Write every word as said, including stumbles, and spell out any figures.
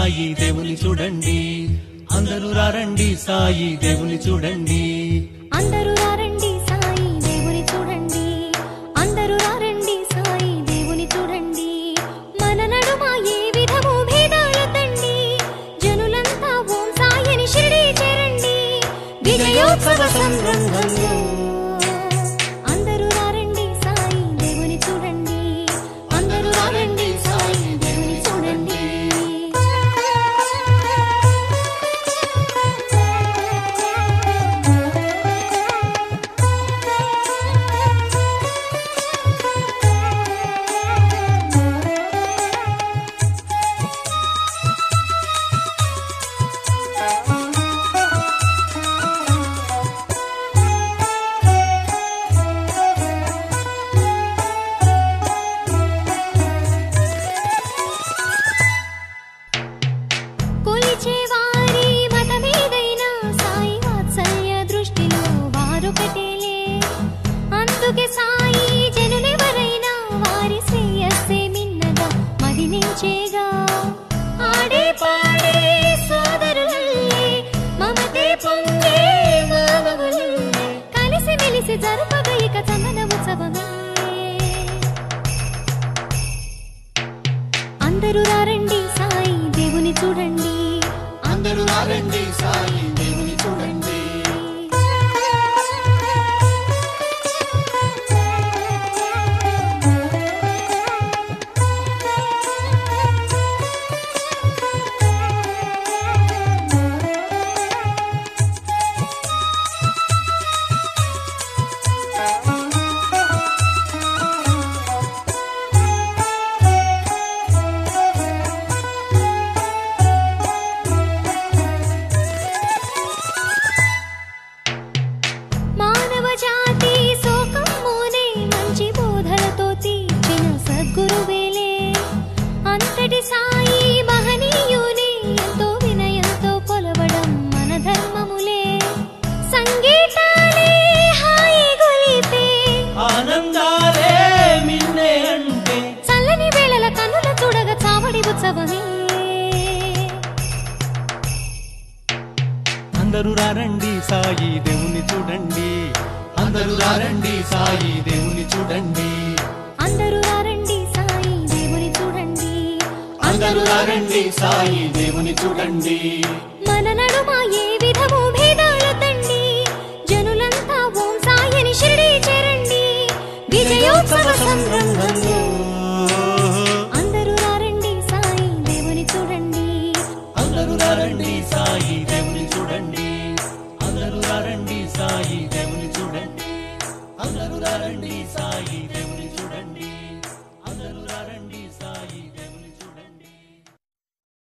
సాయి దేవుని చూడండి, అందరూ రండి సాయి దేవుని చూడండి, అందరూ రండి సాయి దేవుని చూడండి, అందరూ రండి సాయి దేవుని చూడండి. మన నడుమ ఏ విధము భేదాలతండి, జనులంతా ఓం సాయిని షిరిడి చేరండి. విజయోత్సవ సంరంభంలో అందరూ రండి సాయి దేవుని చూడండి, అందరూ రండి సాయి దేవుని చూడండి. కొలిచేవారి మతమేదైనా సాయి వాత్సల్య దృష్టిలో వారొకటేలే. అందుకే సాయి జనులెవరైనా వారి శ్రేయస్సే మిన్నగా మదినించేగా. ఆడే పాడే సోదరులల్లే మమతే పొంగే మానవులే, కలిసి మెలిసి జరుపగ ఇక చందన ఉత్సవమే. అందరూ రండి సాయి దేవుని చూడండి, అందరూ రండి సాయి దేవుని చూడండి. మానవ జాతి శోకమ్మునే మంచి బోధలతో తీర్చిన సద్గురువేలే. అంతటి సాయి మహనీయుని ఎంతో వినయంతో కొలవడం మన ధర్మములే. సంగీతాలే హాయి గొలిపే, ఆనందాలే మిన్నే అంటే చల్లని వేళల కన్నుల చూడగ చావడి ఉత్సవమే. అందరూ రండి సాయి దేవుని చూడండి, అందరూ రండి సాయి దేవుని చూడండి, అందరూ రండి సాయి దేవుని చూడండి, అందరూ రండి సాయి దేవుని చూడండి. మన నడుమ ఏ విధము భేదాలతండి, జనులంతా ఓం సాయిని షిరిడి చేరండి. విజయోత్సవ సంరంభంలో